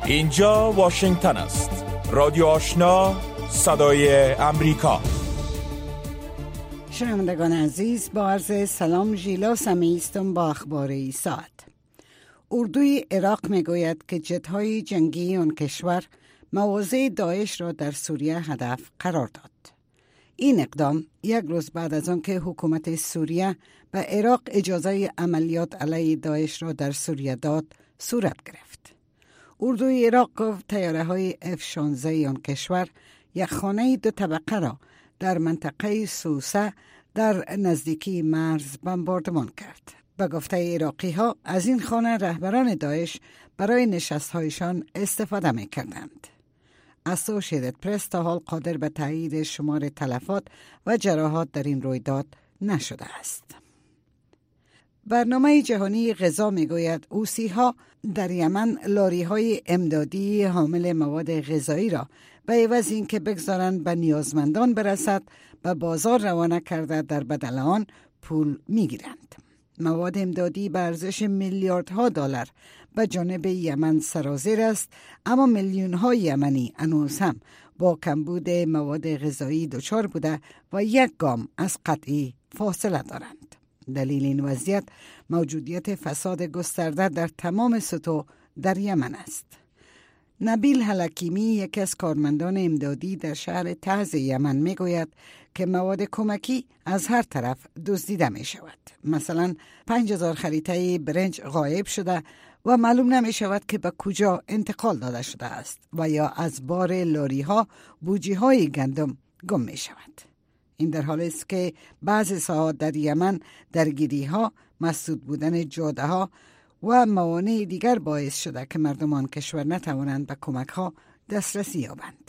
اینجا واشنگتن است. رادیو آشنا، صدای امریکا. شنوندگان عزیز، با عرض سلام، ژیلا سمی هستم با اخبار این ساعت. اردوی عراق میگوید که جت‌های جنگی آن کشور مواضع داعش را در سوریه هدف قرار داد. این اقدام یک روز بعد از آن که حکومت سوریه به عراق اجازه عملیات علیه داعش را در سوریه داد صورت گرفت. اردوی عراق گفت طیاره‌های F-16 آن کشور یک خانه 2 طبقه را در منطقه سوسه در نزدیکی مرز بمباردمان کرد. به گفته عراقی‌ها از این خانه رهبران داعش برای نشست‌هایشان استفاده می‌کردند. اسوشییتد پرس تا حال قادر به تایید شمار تلفات و جراحات در این رویداد نشده است. برنامه جهانی غذا میگوید حوثی‌ها در یمن لاری‌های امدادی حامل مواد غذایی را به عوض اینکه بگذارند به نیازمندان برسد به بازار روانه کرده در بدل آن پول میگیرند. مواد امدادی به ارزش میلیاردها دلار به جانب یمن سرازیر است، اما میلیون‌ها یمنی هنوز هم با کمبود مواد غذایی دچار بوده و یک گام از قطعی فاصله دارند. دلیل این وضعیت موجودیت فساد گسترده در تمام سطوح در یمن است. نبیل حلکیمی، یکی از کارمندان امدادی در شهر تعز یمن، میگوید که مواد کمکی از هر طرف دزدیده می شود. مثلا 5000 خریطه برنج غایب شده و معلوم نمی شود که به کجا انتقال داده شده است و یا از بار لاری ها بوجی های گندم گم می شود. این در حالی است که بعضی ساعات در یمن درگیری ها، مسدود بودن جاده ها و موانع دیگر باعث شده که مردمان کشور نتوانند به کمک ها دسترسی یابند.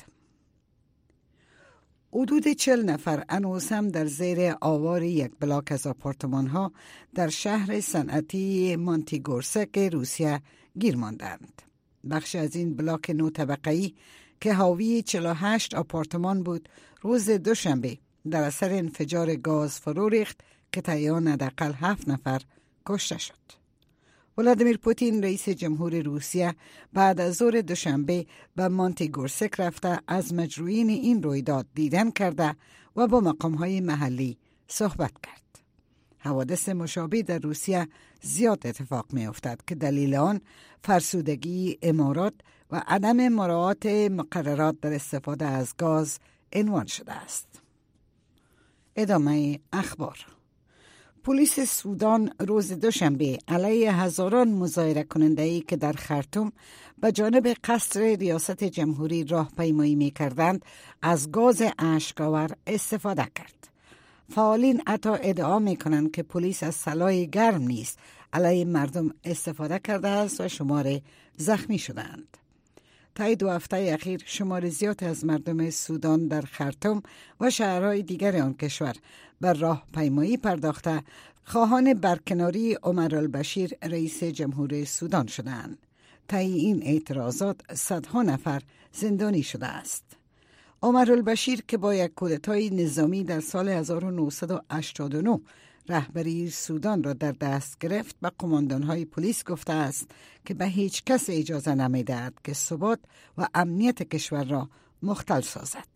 حدود 40 نفر هنوز هم در زیر آوار یک بلاک از آپارتمان ها در شهر صنعتی مانتیگورسک روسیه گیر ماندند. بخش از این بلاک 9 طبقه‌ای که حاوی 48 آپارتمان بود، روز دوشنبه در اثر انفجار گاز فرو ریخت که طی آن حداقل 7 نفر کشته شد. ولادیمیر پوتین رئیس جمهور روسیه بعد از ظهر دوشنبه به مانتیگورسک رفته از مجروحین این رویداد دیدن کرده و با مقام‌های محلی صحبت کرد. حوادث مشابه در روسیه زیاد اتفاق می‌افتد که دلیل آن فرسودگی امارات و عدم مراعات مقررات در استفاده از گاز عنوان شده است. ادامه اخبار. پلیس سودان روز دوشنبه علیه هزاران مظاهره کننده‌ای که در خرطوم به جانب قصر ریاست جمهوری راهپیمایی می‌کردند از گاز اشک‌آور استفاده کرد. فعالین حتی ادعا می‌کنند که پلیس از سلاح گرم نیز علیه مردم استفاده کرده است و شمار زخمی شدند. طی 2 هفته اخیر شمار زیاد از مردم سودان در خرطوم و شهرهای دیگر آن کشور بر راهپیمایی پرداخته خواهان برکناری عمر البشیر رئیس جمهور سودان شدند. طی این اعتراضات صدها نفر زندانی شده است. عمر البشیر که با یک کودتای نظامی در سال 1989 رهبری سودان را در دست گرفت، به قماندان‌های پلیس گفته است که به هیچ کس اجازه نمی‌دهد که ثبات و امنیت کشور را مختل سازد.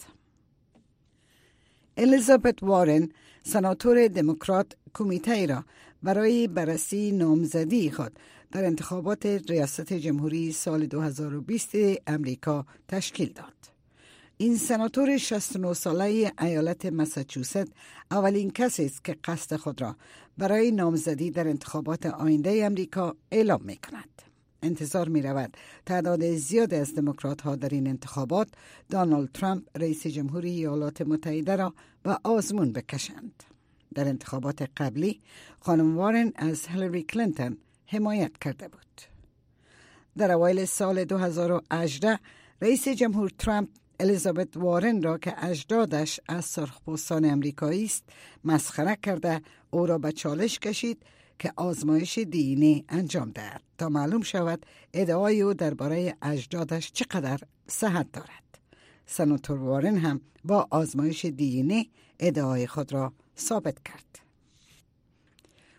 الیزابت وارن، سناتور دموکرات، کمیته را برای بررسی نامزدی خود در انتخابات ریاست جمهوری سال 2020 امریکا تشکیل داد. این سناتور 69 ساله ایالت مساچوست اولین کسی است که قصد خود را برای نامزدی در انتخابات آینده امریکا اعلام می کند. انتظار می رود تعداد زیاد از دموکرات ها در این انتخابات دونالد ترامپ رئیس جمهوری ایالات متحده را به آزمون بکشند. در انتخابات قبلی خانم وارن از هیلاری کلینتون حمایت کرده بود. در اوایل سال 2018 رئیس جمهور ترامپ الیزابت وارن را که اجدادش از سرخپوستان امریکایی است مسخره کرده او را به چالش کشید که آزمایش دی انجام دهد تا معلوم شود ادعای او درباره اجدادش چقدر صحت دارد. سناتور وارن هم با آزمایش دی ادعای خود را ثابت کرد.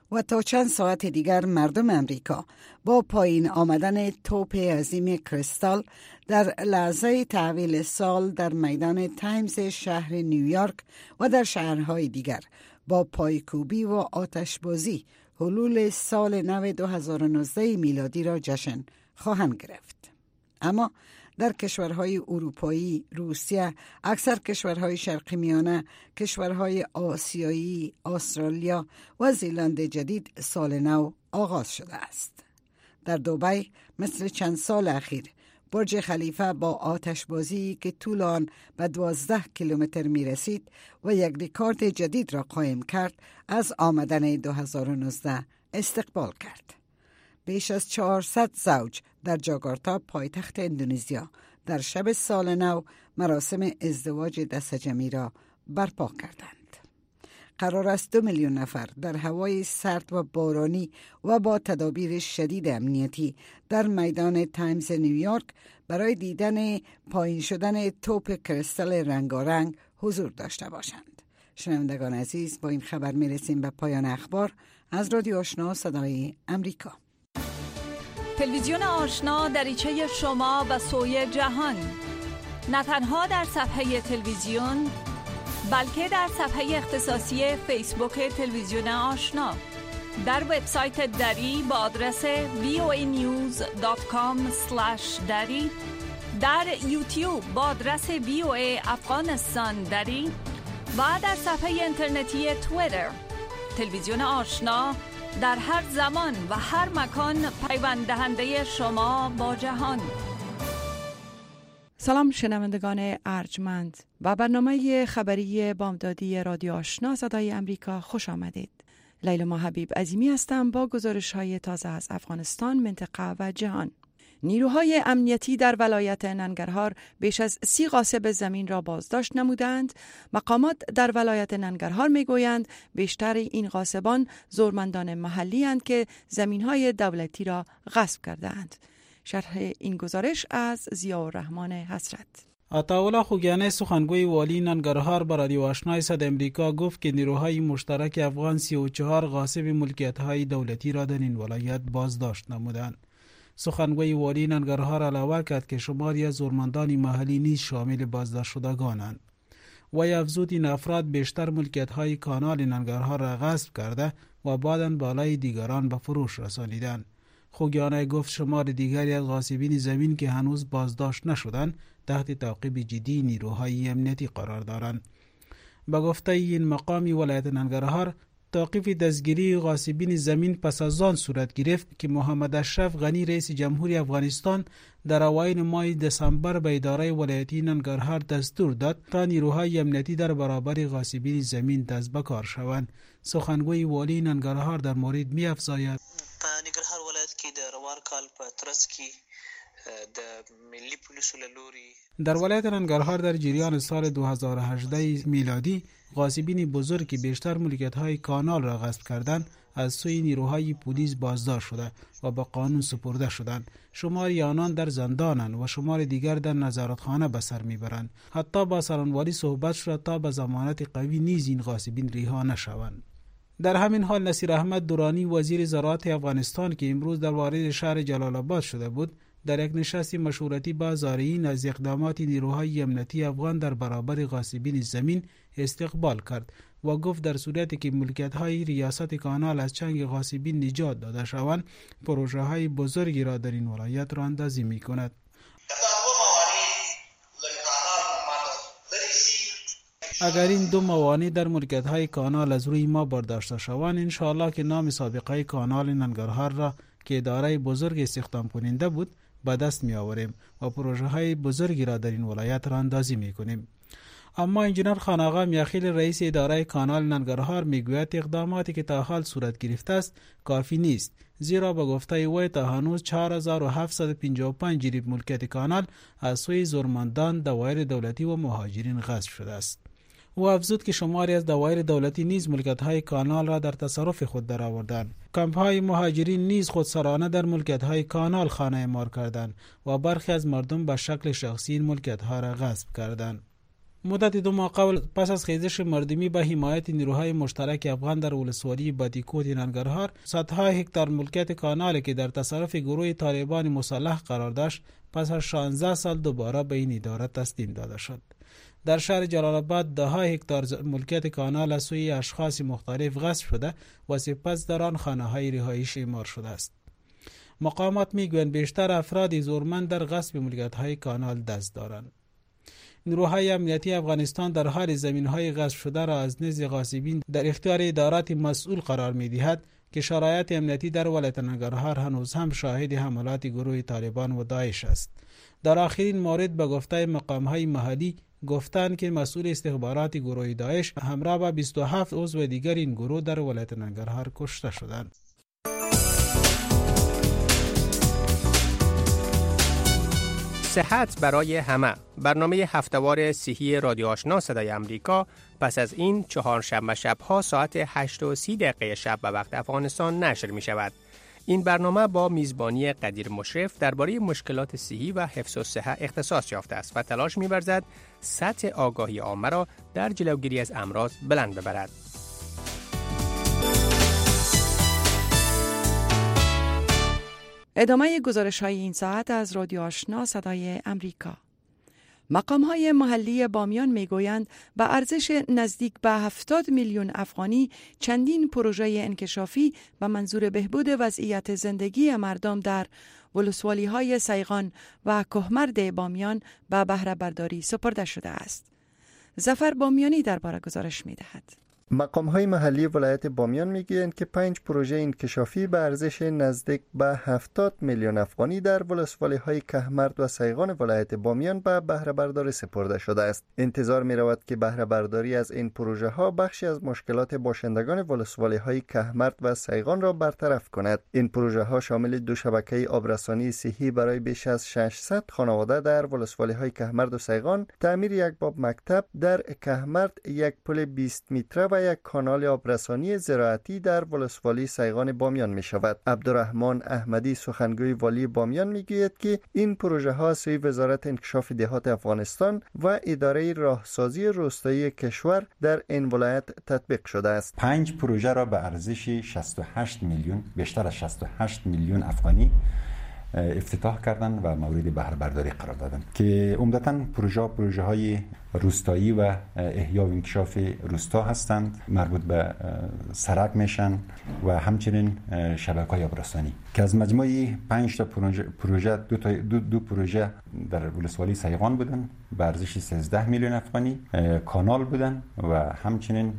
و تا چند ساعت دیگر مردم امریکا با پایین آمدن توپ عظیم کریستال در لحظه تحویل سال در میدان تایمز شهر نیویورک و در شهرهای دیگر با پایکوبی و آتشبازی حلول سال نو 2019 میلادی را جشن خواهند گرفت. اما در کشورهای اروپایی، روسیه، اکثر کشورهای شرقی میانه، کشورهای آسیایی، استرالیا و زیلند جدید سال نو آغاز شده است. در دبی مثل چند سال اخیر برج خلیفه با آتشبازی که طول آن به 12 کیلومتر می رسید و یک رکورد جدید را قائم کرد از آمدن 2019 استقبال کرد. بیش از 400 زوج در جاکارتا پایتخت اندونزیا در شب سال نو مراسم ازدواج دست جمعی را برپا کردند. قرار است 2 میلیون نفر در هوای سرد و بارانی و با تدابیر شدید امنیتی در میدان تایمز نیویورک برای دیدن پایین شدن توپ کریستال رنگارنگ حضور داشته باشند. شنوندگان عزیز، با این خبر میرسیم به پایان اخبار از رادیو آشنا صدای امریکا. تلویزیون آشنا دریچه شما و سوی جهان، نه تنها در صفحه تلویزیون بلکه در صفحه اختصاصی فیسبوک تلویزیون آشنا، در وبسایت دری با آدرس voanews.com/dari، در یوتیوب با آدرس VOA افغانستان دری و در صفحه اینترنتی توییتر. تلویزیون آشنا در هر زمان و هر مکان پیوند دهنده شما با جهان. سلام شنوندگان ارجمند و برنامه خبری بامدادی رادیو آشنا صدای امریکا خوش آمدید. لیلا حبیب عظیمی هستم با گزارش‌های تازه از افغانستان، منطقه و جهان. نیروهای امنیتی در ولایت ننگرهار بیش از 30 غاصب زمین را بازداشت نمودند. مقامات در ولایت ننگرهار میگویند بیشتر این غاصبان زورمندان محلی اند که زمینهای دولتی را غصب کردند. شرح این گزارش از ضیاءالرحمن حسرت. عطاالله خوگیانی سخنگوی والی ننگرهار به رادیو آشنا صدای امریکا گفت که نیروهای مشترک افغان 34 غاصب ملکیت‌های دولتی را در این ولایت بازداشت نمودند. سخنگوی والی ننگرهار علاوه کرد که شماری از زورمندان محلی نیز شامل بازداشت شدگانند. وی افزود این افراد بیشتر ملکیت‌های کانال ننگرهار را غصب کرده و بعداً بالای دیگران به فروش رسانیدند. خوگیانی گفت شمار دیگری از غاصبین زمین که هنوز بازداشت نشدند تحت تعقیب جدی نیروهای امنیتی قرار دارند. به گفته این مقام ولایت ننگرهار، توقیف دستگیری غاصبین زمین پس از آن صورت گرفت که محمد اشرف غنی رئیس جمهوری افغانستان در اوایل ماه دسامبر به اداره ولایتی ننگرهار دستور داد تا نیروهای امنیتی در برابر غاصبین زمین دست به کار شوند. سخنگوی والی ننگرهار در مورد می‌افزاید: په ننګرهار ولایت کې د روان کال په ترڅ کې د ملي پولیسو له لوري در ولایت ننگرهار در جریان سال 2018 میلادی غاصبین بزرگ که بیشتر ملکیت‌های کانال را غصب کردند از سوی نیروهای پلیس بازداشت شده و به قانون سپرده شدند. شماری آنان در زندانند و شمار دیگر در نظارتخانه به سر میبرند. حتی با سرانوالی صحبت شده تا به ضمانت قوی نیز این غاصبین رها نشوند. در همین حال نصیر احمد درانی وزیر زراعت افغانستان که امروز در وارد شهر جلال آباد شده بود، در یک نشست مشورتی با زائرین از اقدامات نیروهای امنیتی افغان در برابر غاصبین زمین استقبال کرد و گفت در صورتی که ملکیت‌های ریاست کانال از چنگ غاصبین نجات داده شوند، پروژه‌های بزرگی را در این ولایت راهاندازی می‌کند. اگر این دو موانع در ملکیت‌های کانال از روی ما برداشته شوند، انشاءالله که نام سابقه کانال ننگرهار را که اداره بزرگ استخدام کننده بود به دست می آوریم و پروژه های بزرگی را در این ولایت را اندازی می کنیم. اما انجینر خان آقا میاخیل رئیس اداره کانال ننگرهار میگوید اقداماتی که تا حال صورت گرفته است کافی نیست، زیرا به گفته وی تا هنوز 4755 جریب ملکیت کانال از سوی زورمندان، دوایر دولتی و مهاجرین غصب شده است. او افزود که شماری از دوایر دولتی نیز ملکیت‌های کانال را در تصرف خود درآوردند. کمپ‌های مهاجرین نیز خودسرانه در ملکیت‌های کانال خانه اعمار کردند و برخی از مردم به شکل شخصی این ملکیت‌ها را غصب کردند. مدت 2 ماه قبل پس از خیزش مردمی به حمایت نیروهای مشترک افغان در ولسوالی بادیکوت ننگرهار، صدها هکتار ملکیت کانال که در تصرف گروه طالبان مسلح قرار داشت پس از 16 سال دوباره به این اداره تسلیم داده شد. در شهر جلال آباد 10 هکتار ملکیت کانال از سوی اشخاص مختلف غصب شده و سپس در آن خانه‌های رهایشی اعمار شده است. مقامات میگویند بیشتر افراد زورمند در غصب ملکیت‌های کانال دست دارند. نیروهای امنیتی افغانستان در حال زمین‌های غصب شده را از نزد غاصبین در اختیار ادارات مسئول قرار می‌دهد که شرایط امنیتی در ولایت ننگرهار هنوز هم شاهد حملات گروه طالبان و داعش است. در آخرین مورد به گفته مقام‌های محلی گفتند که مسئول استخبارات گروه داعش همراه با 27 عضو دیگر این گروه در ولایت ننگرهار کشته شدند. صحت برای همه، برنامه هفته‌وار صحی رادیو آشنا صدای امریکا پس از این چهارشنبه شب‌ها ساعت 8:30 شب به وقت افغانستان نشر می شود. این برنامه با میزبانی قدیر مشرف درباره مشکلات صحی و حفظ الصحه اختصاص یافته است و تلاش می‌ورزد سطح آگاهی عامه را در جلوگیری از امراض بلند ببرد. ادامه گزارش‌های این ساعت از رادیو آشنا صدای امریکا. مقام‌های محلی بامیان می‌گویند به ارزش نزدیک به 70 میلیون افغانی چندین پروژه انکشافی به منظور بهبود وضعیت زندگی مردم در ولسوالی‌های سیغان و کهمرد بامیان به بهره برداری سپرده شده است. ظفر بامیانی درباره گزارش می‌دهد. مقام‌های محلی ولایت بامیان میگویند که 5 پروژه انکشافی به ارزش نزدیک به 70 میلیون افغانی در ولسوالی‌های کهمرد و سیغان ولایت بامیان به بهره برداری سپرده شده است. انتظار می‌رود که بهره برداری از این پروژه ها بخشی از مشکلات باشندگان ولسوالی‌های کهمرد و سیغان را برطرف کند. این پروژه ها شامل 2 شبکه آبرسانی صحی برای بیش از 600 خانواده در ولسوالی‌های کهمرد و سیغان، تعمیر یک باب مکتب در کهمرد، یک پل 20 متره و یک کانال آبرسانی زراعتی در ولسوالی سیغان بامیان می شود. عبدالرحمن احمدی سخنگوی والی بامیان می گوید که این پروژه ها سوی وزارت انکشاف دهات افغانستان و اداره راهسازی روستایی کشور در این ولایت تطبیق شده است. 5 پروژه را به ارزش 68 میلیون، بیشتر از 68 میلیون افغانی افتتاح کردند و مورد بهره برداری قرار دادند که عمدتاً پروژه های روستایی و احیا و انکشاف روستا هستند، مربوط به سرک میشن و همچنین شبکه‌های آبرسانی که از مجموعه 5 تا پروژه دو پروژه در ولسوالی سیغان بودن به ارزش 13 میلیون افغانی، کانال بودن و همچنین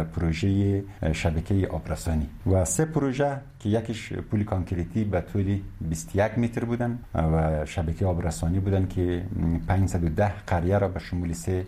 پروژه شبکه آبرسانی و 3 پروژه که یکیش پل کانکریتی به طول 21 متر بودن و شبکه آبرسانی بودن که 510 قریه را به شمول 3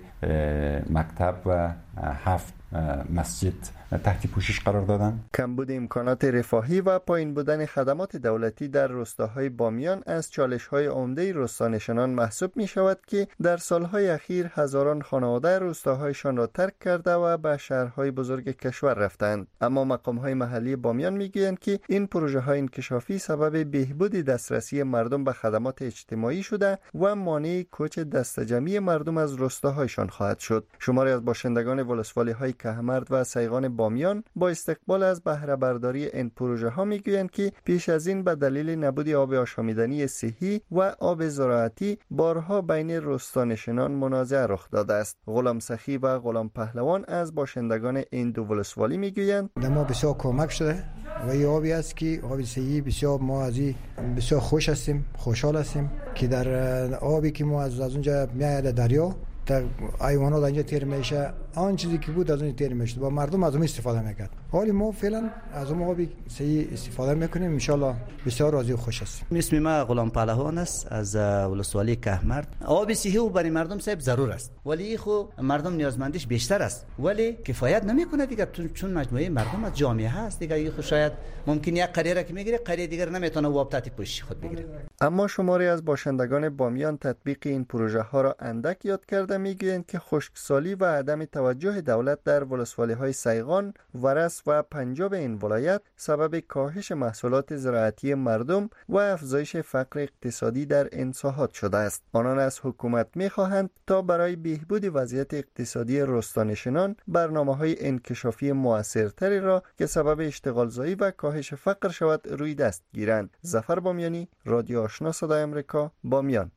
مکتب و 7 مسجد تحت پوشش قرار دادن. کمبود امکانات رفاهی و پایین بودن خدمات دولتی در روستاهای بامیان از چالش‌های عمده روستانشینان محسوب می شود که در سالهای اخیر هزاران خانواده روستاهایشان را ترک کرده و به شهرهای بزرگ کشور رفتند. اما مقام‌های محلی بامیان می‌گویند که این پروژه‌های انکشافی سبب بهبود دسترسی مردم به خدمات اجتماعی شده و مانع کوچ دسته‌جمعی مردم از روستاهایشان خواهد شد. شماری از باشندگان ولسوالی‌های کهمرد و سیغان بامیان با استقبال از بهره برداری این پروژه ها میگویند که پیش از این به دلیل نبود آب آشامیدنی صحی و آب زراعتی بارها بین روستانشینان منازعه رخ داده است. غلام سخی و غلام پهلوان از باشندگان این دو ولسوالی میگویند ما بسیار کمک شده و این آبی است که آب صحی بسیار ما از این بسیار خوش هستیم، خوشحال هستیم که در آبی که ما از اونجا میاد دریا در ایوانات اینجا تیر میشه، آن چیزی که بود از اون تیر میشه و مردم از اون استفاده میکرد. حالی ما فعلا از اون آبی صحیح استفاده میکنیم، ان شاء الله بسیار راضی و خوش هستیم. اسم ما غلام پهلوان است از ولسوالی کهمرد. آب صحیح و برای مردم صاحب ضرور است، ولی خو مردم نیازمندیش بیشتر است، ولی کفایت نمیکنه دیگه، چون مجموعه مردم از جامعه هست دیگه. خو شاید ممکن یک قریه را که میگیره قریه دیگر نمیتونه آب تحت پوشش خود بگیره. اما شماری از باشندگان بامیان تطبیق این پروژه ها را اندک یاد کرده میگویند که خشکسالی و عدم توجه دولت در ولسوالی‌های سیغان، ورس و پنجاب این ولایت سبب کاهش محصولات زراعتی مردم و افزایش فقر اقتصادی در این ساحات شده است. آنان از حکومت می‌خواهند تا برای بهبود وضعیت اقتصادی روستانشینان برنامه‌های انکشافی مؤثرتری را که سبب اشتغالزایی و کاهش فقر شود روی دست گیرند. ظفر بامیانی، رادیو آشنا صدای آمریکا، بامیان.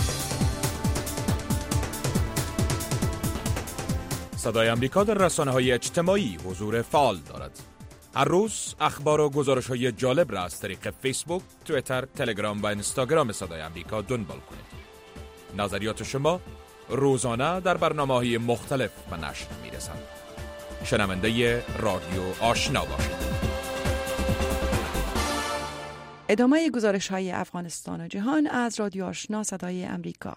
صدای آمریکا در رسانه‌های اجتماعی حضور فعال دارد. هر روز اخبار و گزارش‌های جالب را از طریق فیسبوک، توییتر، تلگرام و اینستاگرام صدای آمریکا دنبال کنید. نظریات شما روزانه در برنامه‌های مختلف به نشر می‌رسند. شنونده رادیو آشنا باشید. ادامه گزارش‌های افغانستان و جهان از رادیو آشنا صدای امریکا.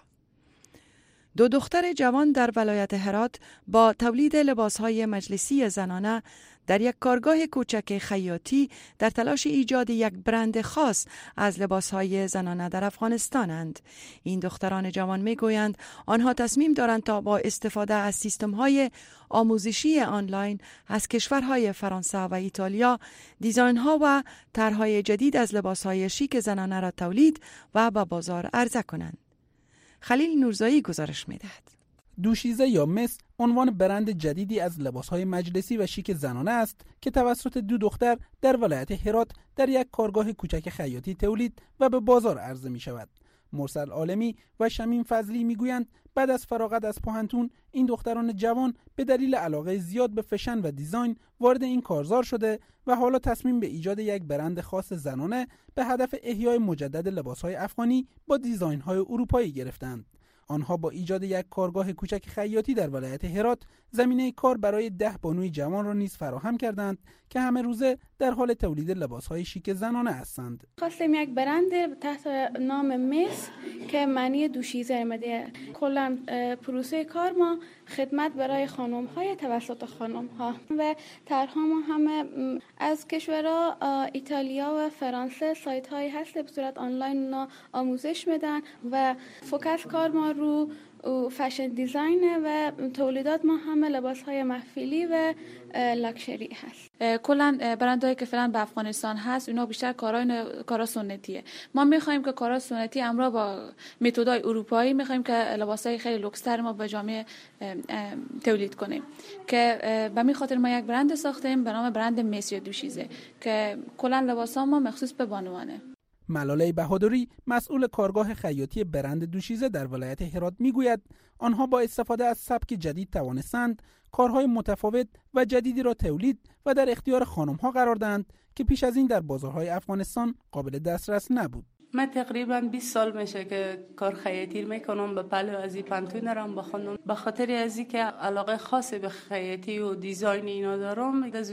2 دختر جوان در ولایت هرات با تولید لباس‌های مجلسی زنانه در یک کارگاه کوچک خیاطی در تلاش ایجاد یک برند خاص از لباس‌های زنانه در افغانستانند. این دختران جوان می‌گویند آنها تصمیم دارند تا با استفاده از سیستم‌های آموزشی آنلاین از کشورهای فرانسه و ایتالیا دیزاین‌ها و طرح‌های جدید از لباس‌های شیک زنانه را تولید و به بازار عرضه کنند. خلیل نورزایی گزارش می‌دهد. دوشیزه یا مس عنوان برند جدیدی از لباس‌های مجلسی و شیک زنانه است که توسط 2 دختر در ولایت هرات در یک کارگاه کوچک خیاطی تولید و به بازار عرضه می‌شود. مرسل عالمی و شمیم فضلی می‌گویند بعد از فراغت از پوهنتون این دختران جوان به دلیل علاقه زیاد به فشن و دیزاین وارد این کارزار شده و حالا تصمیم به ایجاد یک برند خاص زنانه به هدف احیای مجدد لباس‌های افغانی با دیزاین‌های اروپایی گرفتند. آنها با ایجاد یک کارگاه کوچک خیاطی در ولایت هرات زمینه کار برای 10 بانوی جوان را نیز فراهم کردند که همه روزه در حال تولید لباس‌های شیک زنانه هستند. خواستیم یک برند تحت نام مس که معنی دوشیزه میده. کلا پروسه کار ما خدمت برای خانم‌های توسط خانم‌ها و طرح‌ها ما همه از کشورها ایتالیا و فرانسه سایت‌هایی هست به صورت آنلاین آموزش میدن و فوکس کار ما رو فشن دیزاین و تولیدات ما همه لباس‌های محفلی و لاکچری هست. کلا برندهایی که فعلا به افغانستان هست اونا بیشتر کارا سنتیه. ما می‌خوایم که کارا سنتی همراه با متدای اروپایی می‌خوایم که لباسای خیلی لوکس‌تر ما به جامعه تولید کنیم که به همین خاطر ما یک برند ساختیم به نام برند مس یا دوشیزه که کلا لباسا ما مخصوص به بانوانه. ملاله بهادری مسئول کارگاه خیاطی برند دوشیزه در ولایت هرات میگوید آنها با استفاده از سبک جدید توانستند کارهای متفاوت و جدیدی را تولید و در اختیار خانم‌ها قرار دهند که پیش از این در بازارهای افغانستان قابل دسترس نبود. من تقریبا 20 سال میشه که کار خیاطی میکنم به پلو از این پانتون رام بخونم به خاطر از اینکه علاقه خاصی به خیاطی و دیزاین اینا دارم از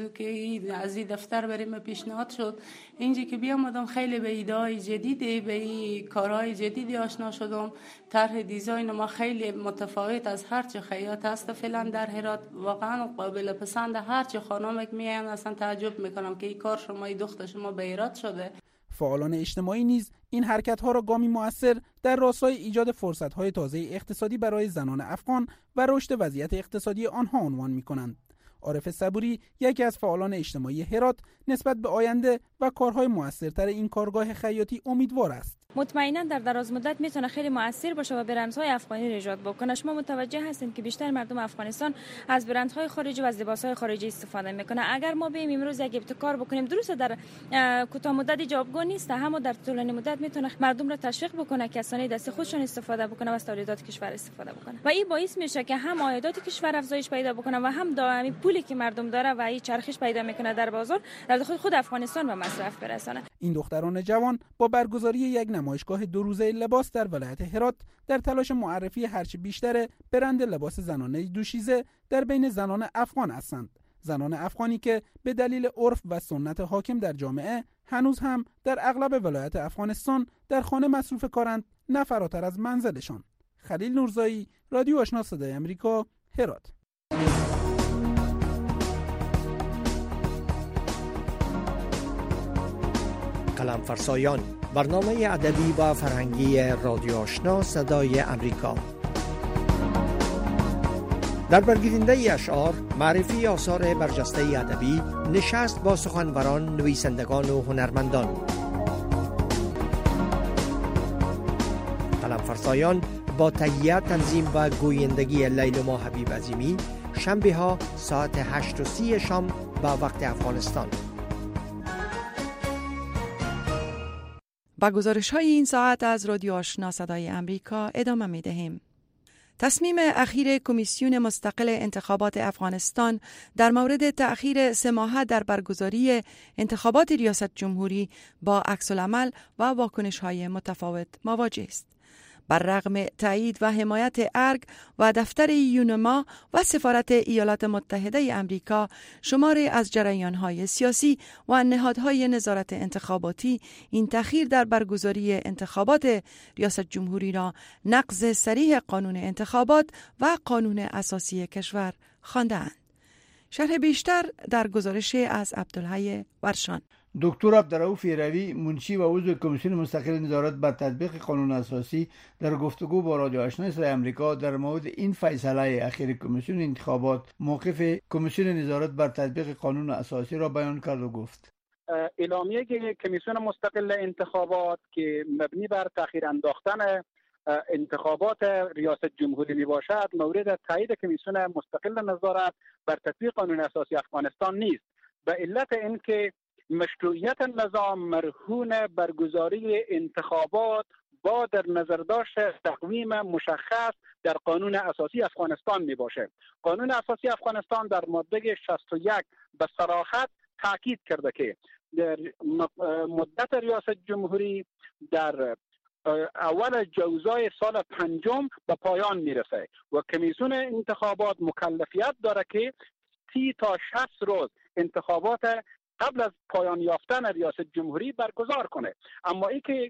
این دفتر بریم پیشنهاد شد اینجا که بیامدم خیلی به ایده‌های جدیدی به کارهای جدیدی آشنا شدم. طرح دیزاین ما خیلی متفاوت از هر چه خیاط هست فعلا در هرات واقعا قابل پسند هر چه خانم که میان اصلا تعجب میکنم که این کار شما این دختر شما به ایراد شده. فعالان اجتماعی نیز این حرکت‌ها را گامی مؤثر در راستای ایجاد فرصت‌های تازه اقتصادی برای زنان افغان و رشد وضعیت اقتصادی آنها عنوان می‌کنند. عارف صبوری یکی از فعالان اجتماعی هرات نسبت به آینده و کارهای مؤثرتر این کارگاه خیاطی امیدوار است. مطمئنا در دراز مدت میتونه خیلی موثر باشه و برندهای افغانی را ایجاد بکنه. شما متوجه هستین که بیشتر مردم افغانستان از برندهای خارجی و از لباسهای خارجی استفاده میکنه. اگر ما بریم امروز یک ابتکار بکنیم درسته در کوتاه مدت جوابگو نیست، اما در طولانی مدت میتونه مردم را تشویق بکنه که از صنایع دست خودشون استفاده بکنه و از تولیدات کشور استفاده بکنه و این باعث میشه که هم عایدات کشور افزایش پیدا بکنه و هم دائمی پولی که مردم داره و این چرخش پیدا میکنه در بازار در خود افغانستان به مصرف برسانه. این دختران جوان با برگزاری یک نمایشگاه 2 روزه لباس در ولایت هرات در تلاش معرفی هرچه بیشتر برند لباس زنانه دوشیزه در بین زنان افغان هستند. زنان افغانی که به دلیل عرف و سنت حاکم در جامعه هنوز هم در اغلب ولایت افغانستان در خانه مصروف کارند نه فراتر از منزلشان. خلیل نورزایی، رادیو آشنا صدای آمریکا، هرات. قلم فرسایان، برنامه ادبی و فرهنگی رادیو آشنا صدای آمریکا. در برگزیدنده اشعار، معرفی آثار برجسته ادبی، نشست با سخنوران، نویسندگان و هنرمندان. قلمفرسایان با تهیه، تنظیم و گویندگی لیلما حبیب عظیمی، شنبه ها ساعت 8:30 شام با وقت افغانستان. با گزارش های این ساعت از رادیو آشنا صدای امریکا ادامه می دهیم. تصمیم اخیر کمیسیون مستقل انتخابات افغانستان در مورد تأخیر 3 ماهه در برگزاری انتخابات ریاست جمهوری با عکس‌العمل و واکنش‌های متفاوت مواجه است. بر رغم تایید و حمایت ارگ و دفتر یونما و سفارت ایالات متحده امریکا، شماری از جریان‌های سیاسی و نهادهای نظارت انتخاباتی این تأخیر در برگزاری انتخابات ریاست جمهوری را نقض صریح قانون انتخابات و قانون اساسی کشور خوانده‌اند. شرح بیشتر در گزارش از عبدالحی ورشان. دکتر عبدالرؤوف روی، منشی و عضو کمیسیون مستقل نظارت بر تطبیق قانون اساسی، در گفتگو با رادیو آشنا صدای امریکا در مورد این فیصله اخیر کمیسیون انتخابات موقف کمیسیون نظارت بر تطبیق قانون اساسی را بیان کرد و گفت: اعلامیه کمیسیون مستقل انتخابات که مبنی بر تأخیر انداختن انتخابات ریاست جمهوری می باشد، مورد تایید کمیسیون مستقل نظارت بر تطبیق قانون اساسی افغانستان نیست، به علت اینکه مشروعیت نظام مرهون برگزاری انتخابات با در نظر داشت تقویم مشخص در قانون اساسی افغانستان می باشه. قانون اساسی افغانستان در ماده 61 به صراحت تاکید کرده که در مدت ریاست جمهوری در اول جوزای سال 5 به پایان میرسه و کمیسیون انتخابات مکلفیت داره که 30 تا 60 روز انتخابات قبل از پایان یافتن ریاست جمهوری برگزار کنه. اما ای که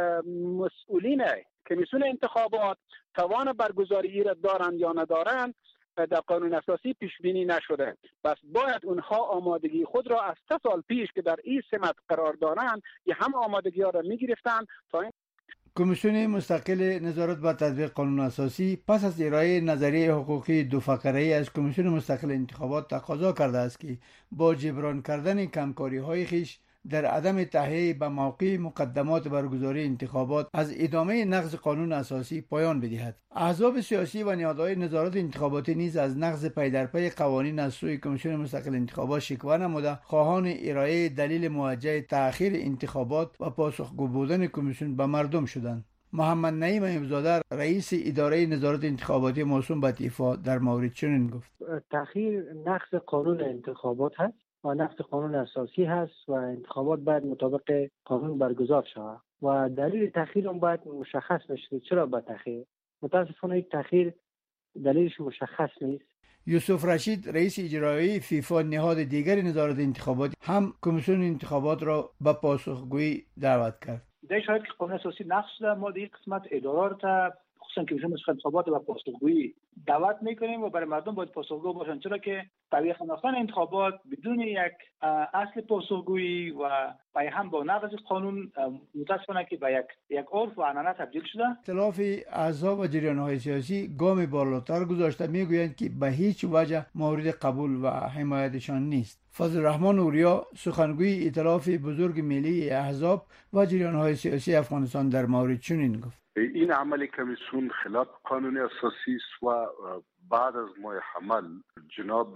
مسئولین کمیسیون انتخابات توان برگزاری را دارند یا ندارند در قانون اساسی پیش بینی نشده. پس باید اونها آمادگی خود را از 3 سال پیش که در این سمت قرار دارند یه هم آمادگی ها را میگرفتند تا این کمیسیون مستقل نظارت بر تطبیق قانون اساسی پس از ارائه نظریه حقوقی 2 فقره‌ای از کمیسیون مستقل انتخابات تقاضا کرده است که با جبران کردن کمکاری‌های خویش در عدم تهیه به موقع مقدمات برگزاری انتخابات از ادامه نقض قانون اساسی پایان بدهد. احزاب سیاسی و نهادهای نظارت انتخاباتی نیز از نقض پی در پی قوانین از سوی کمیسیون مستقل انتخابات شکوه نموده خواهان ارائه دلیل موجه تأخیر انتخابات و پاسخگو بودن کمیسیون به مردم شدند. محمد نعیم امامزاده، رئیس اداره نظارت انتخاباتی موسوم به دفاع، در مورد چنین گفت: تأخیر نقض قانون انتخابات هست و نقض قانون اساسی هست و انتخابات باید مطابق قانون برگزار شود و دلیل تأخیر هم باید مشخص بشه. چرا با تأخیر؟ متاسفانه این تأخیر دلیلش مشخص نیست. یوسف رشید، رئیس اجرایی فیفا، نهاد دیگر نظارت انتخابات، هم کمیسیون انتخابات را به پاسخگویی دعوت کرد. در شرایطی که قانون اساسی نقض شده، ما در این قسمت ادارات خصوصا کمیسیون مستقل انتخابات و پاسخگویی دعوت میکنیم و برای مردم باید پاسخگو باشن، چرا که طبیعت انداختن انتخابات بدون یک اصل پاسخگویی و هم با نقض قانون متاسفانه که به یک عرف و عنعنه تبدیل شده. اختلاف احزاب و جریان‌های سیاسی گام بالاتر گذاشته، میگویند که به هیچ وجه مورد قبول و حمایتشان نیست. فضل الرحمن اوریا، سخنگوی ائتلاف بزرگ ملی احزاب و جریان‌های سیاسی افغانستان، در مورد چنین گفت: این عمل کمیسیون خلاف قانون اساسی است و بعد از ماه حمل جناب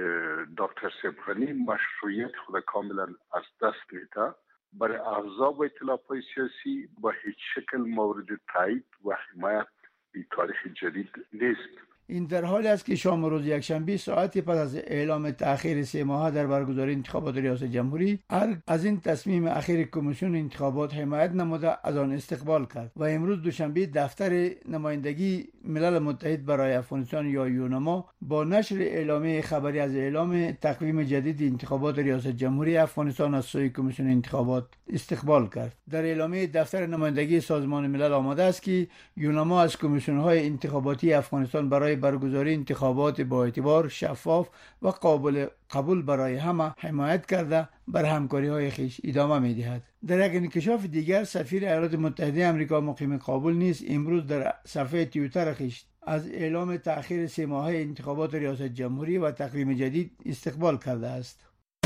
دکتر سبغنی مشروعیت خود کاملا از دست میده. برای احزاب و ائتلاف‌های سیاسی با هیچ شکل مورد تایید و حمایت این تاریخ جدید نیست. این در حالی است که شام روز یکشنبه ساعتی پس از اعلام تأخیر 3 ماهه در برگزاری انتخابات ریاست جمهوری، ارگ از این تصمیم اخیر کمیسیون انتخابات حمایت نموده از آن استقبال کرد و امروز دوشنبه دفتر نمایندگی ملل متحد برای افغانستان یا یونما با نشر اعلامیه خبری از اعلام تقویم جدید انتخابات ریاست جمهوری افغانستان از سوی کمیسیون انتخابات استقبال کرد. در اعلامیه دفتر نمایندگی سازمان ملل آمده است که یونما از کمیسیون‌های انتخاباتی افغانستان برای برگزاری انتخابات با اعتبار، شفاف و قابل قبول برای همه حمایت کرده بر همکاری‌های خویش ادامه می‌دهد. در یک انکشاف دیگر، سفیر ایالات متحده آمریکا مقیم کابل نیز امروز در صفحه توییتر خویش از اعلام تأخیر 3 ماهه انتخابات ریاست جمهوری و تقویم جدید استقبال کرده است.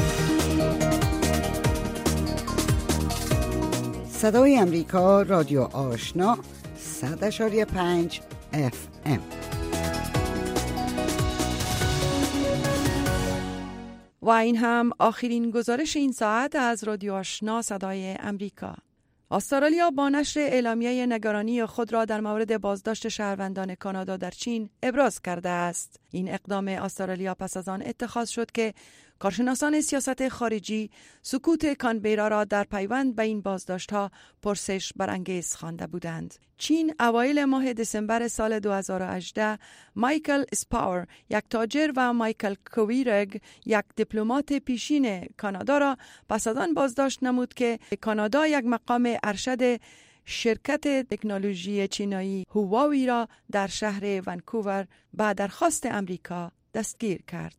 صدای امریکا رادیو آشنا 100.5 FM. و این هم آخرین گزارش این ساعت از رادیو آشنا صدای امریکا. استرالیا با نشر اعلامیه نگرانی خود را در مورد بازداشت شهروندان کانادا در چین ابراز کرده است. این اقدام استرالیا پس از آن اتخاذ شد که کارشناسان سیاست خارجی سکوت کانبرا را در پیوند به این بازداشت‌ها پرسش برانگیز خوانده بودند. چین اوایل ماه دسامبر سال 2018 مایکل اسپاور، یک تاجر، و مایکل کویرگ، یک دیپلمات پیشین کانادا را پس از آن بازداشت نمود که کانادا یک مقام ارشد شرکت تکنولوژی چینایی هواوی را در شهر ونکوور به درخواست امریکا دستگیر کرد.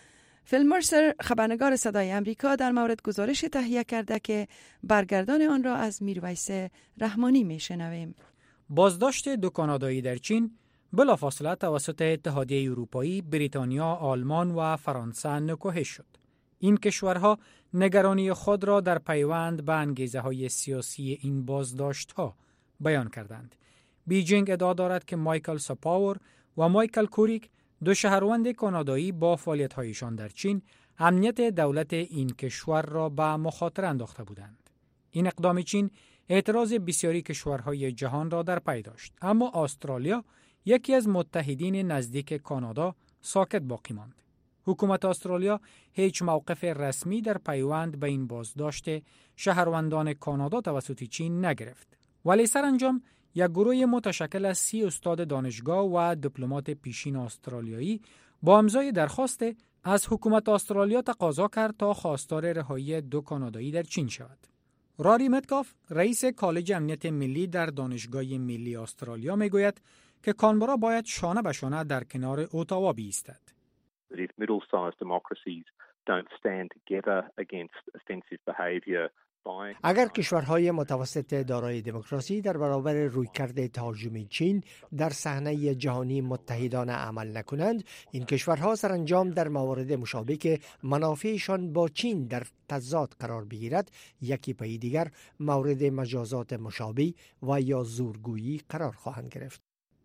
فیل مرسر، خبرنگار صدای امریکا، در مورد گزارش تهیه کرده که برگردان آن را از میرویس رحمانی میشنویم. بازداشت 2 کانادایی در چین بلافاصله توسط اتحادیه اروپایی، بریتانیا، آلمان و فرانسه نکوهش شد. این کشورها نگرانی خود را در پیوند به انگیزه‌های سیاسی این بازداشت‌ها بیان کردند. بیجینگ ادعا دارد که مایکل سپاور و مایکل کوریک، 2 شهروند کانادایی، با فعالیت‌هایشان در چین امنیت دولت این کشور را به مخاطره انداخته بودند. این اقدام چین اعتراض بسیاری کشورهای جهان را در پی داشت، اما استرالیا، یکی از متحدین نزدیک کانادا، ساکت باقی ماند. حکومت استرالیا هیچ موقف رسمی در پیوند به این بازداشت شهروندان کانادا توسط چین نگرفت. ولی سرانجام یک گروه متشکل از 30 استاد دانشگاه و دیپلمات پیشین استرالیایی با امضای درخواست از حکومت استرالیا تقاضا کرد تا خواستار رهایی 2 کانادایی در چین شود. راری متکاف، رئیس کالج امنیت ملی در دانشگاه ملی استرالیا، میگوید که کانبرا باید شانه به شانه در کنار اتاوا بایستد. If middle-sized democracies don't stand together against offensive behavior, اگر کشورهای متوسط دارای دموکراسی در برابر رویکرد تهاجمی چین در صحنه جهانی متحدانه عمل نکنند، این کشورها سرانجام در موارد مشابه که منافعشان با چین در تضاد قرار بگیرد، یکی پای دیگر مورد مجازات مشابه و یا زورگویی قرار خواهند گرفت.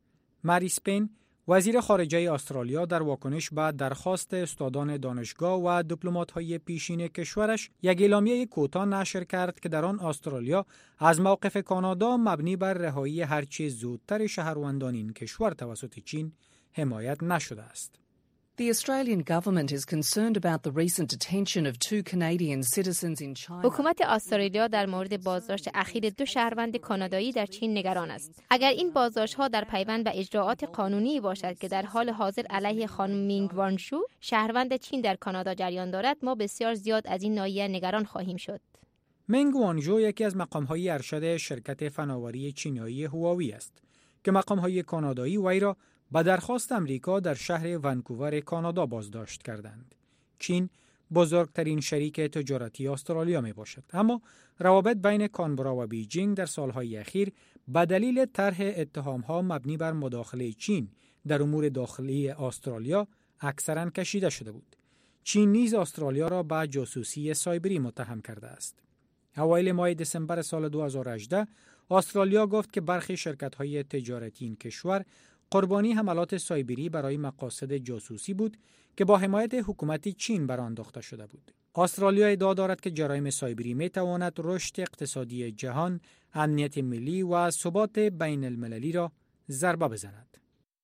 مری سپین، وزیر خارجه استرالیا، در واکنش به درخواست استادان دانشگاه و دیپلمات‌های پیشین کشورش یک اعلامیه کوتاه نشر کرد که در آن استرالیا از موقف کانادا مبنی بر رهایی هرچه زودتر شهروندان این کشور توسط چین حمایت نشده است. The Australian government is concerned about the recent detention of 2 Canadian citizens in China. حکومت استرالیا در مورد بازداشت اخیر 2 شهروند کانادایی در چین نگران است. اگر این بازداشت‌ها در پیوند به اجراءات قانونی باشد که در حال حاضر علیه خانم مینگ وانشو، شهروند چین در کانادا جریان دارد، ما بسیار زیاد از این ناحیه نگران خواهیم شد. مینگ وانشو یکی از مقام‌های ارشد شرکت فناوری چینایی هواوی است که مقام‌های کانادایی وی را با درخواست امریکا در شهر ونکوور کانادا بازداشت کردند. چین بزرگترین شریک تجارتی استرالیا می باشد، اما روابط بین کانبرا و بیجینگ در سالهای اخیر به دلیل طرح اتهام‌ها مبنی بر مداخله چین در امور داخلی استرالیا اکثراً کشیده شده بود. چین نیز استرالیا را به جاسوسی سایبری متهم کرده است. اوایل ماه دسامبر سال 2018 استرالیا گفت که برخی شرکت‌های تجارتی این کشور قربانی حملات سایبری برای مقاصد جاسوسی بود که با حمایت حکومت چین برانداخته شده بود. استرالیا ادعا دارد که جرایم سایبری می تواند رشد اقتصادی جهان، امنیت ملی و ثبات بین المللی را ضربه بزند.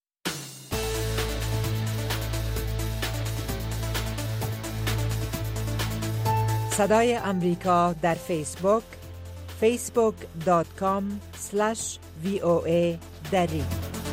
صدای امریکا در فیسبوک facebook.com/VOA دری.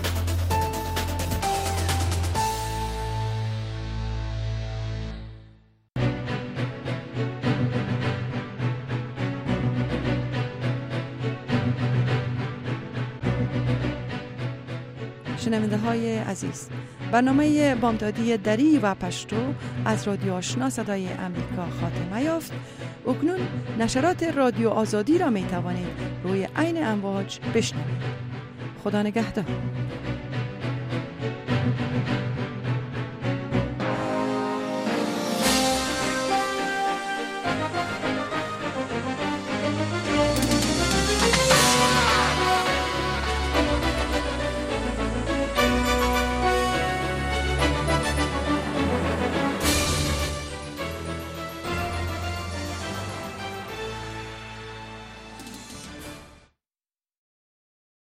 شنونده های عزیز، برنامه بامدادی دری و پشتو از رادیو آشنا صدای امریکا خاتمه یافت. اکنون نشرات رادیو آزادی را می توانید روی عین امواج بشنوید. خدا نگهدار.